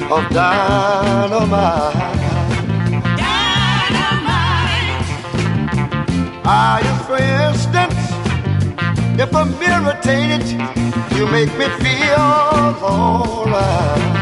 of dynamite. For instance, if I'm irritated, you make me feel alright.